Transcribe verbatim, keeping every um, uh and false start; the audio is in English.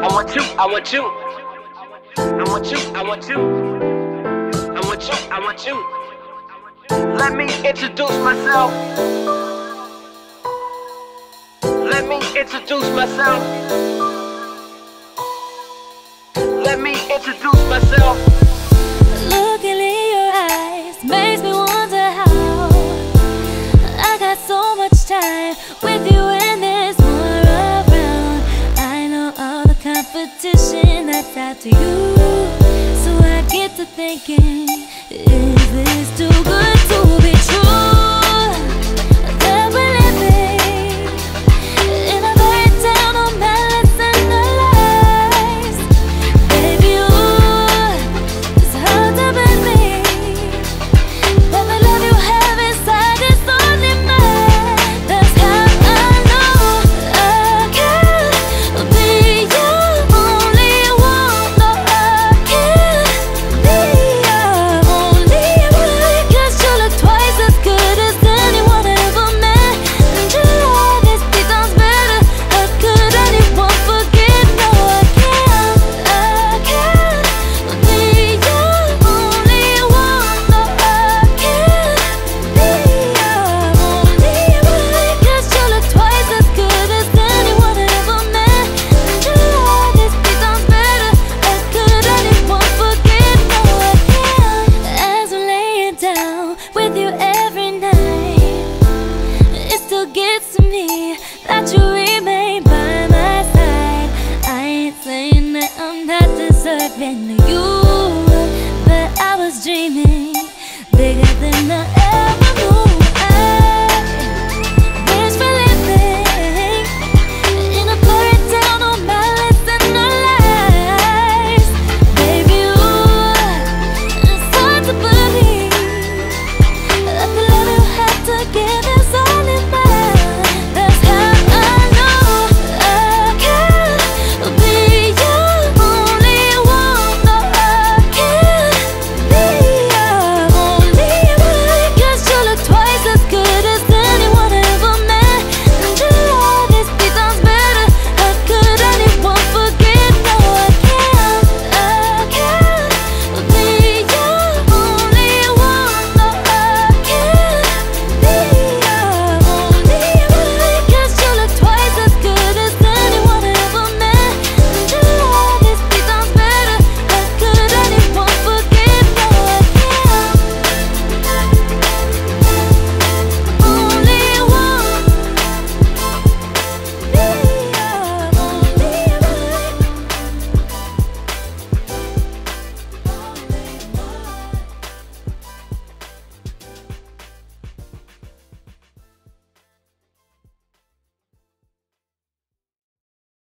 I want you, I want you. I want you, I want you. I want you, I want you. Let me introduce myself. Let me introduce myself. Let me introduce myself. Looking in your eyes makes me wonder how I got so much time with you and there's more around. I know all the competition that's out to you, so I get to thinking, is this too good to be true?